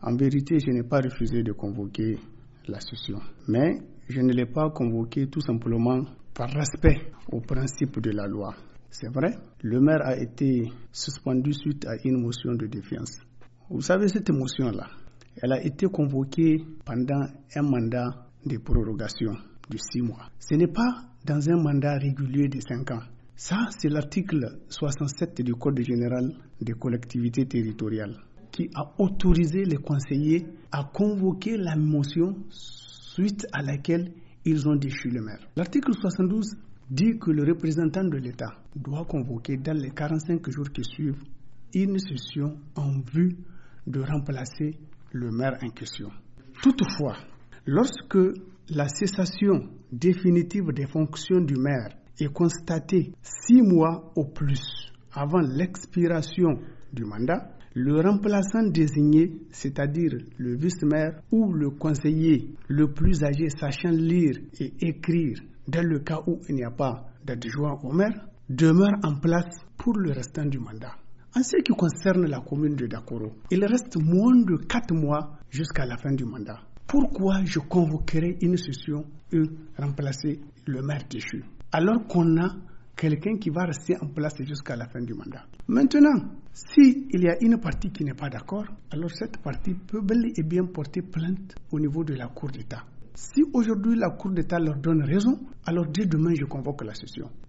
En vérité, je n'ai pas refusé de convoquer la session. Mais je ne l'ai pas convoquée tout simplement par respect au principe de la loi. C'est vrai, le maire a été suspendu suite à une motion de défiance. Vous savez, cette motion-là, elle a été convoquée pendant un mandat de prorogation de 6 mois. Ce n'est pas dans un mandat régulier de 5 ans. Ça, c'est l'article 67 du Code général des collectivités territoriales qui a autorisé les conseillers à convoquer la motion suite à laquelle ils ont déchu le maire. L'article 72 dit que le représentant de l'État doit convoquer dans les 45 jours qui suivent une session en vue de remplacer le maire en question. Toutefois, lorsque la cessation définitive des fonctions du maire est constatée 6 mois au plus avant l'expiration du mandat, le remplaçant désigné, c'est-à-dire le vice-maire ou le conseiller le plus âgé sachant lire et écrire dans le cas où il n'y a pas d'adjoint au maire, demeure en place pour le restant du mandat. En ce qui concerne la commune de Dakoro, il reste moins de 4 mois jusqu'à la fin du mandat. Pourquoi je convoquerai une session et remplacer le maire déchu alors qu'on a quelqu'un qui va rester en place jusqu'à la fin du mandat? Maintenant, s'il y a une partie qui n'est pas d'accord, alors cette partie peut bel et bien porter plainte au niveau de la Cour d'État. Si aujourd'hui la Cour d'État leur donne raison, alors dès demain je convoque la session.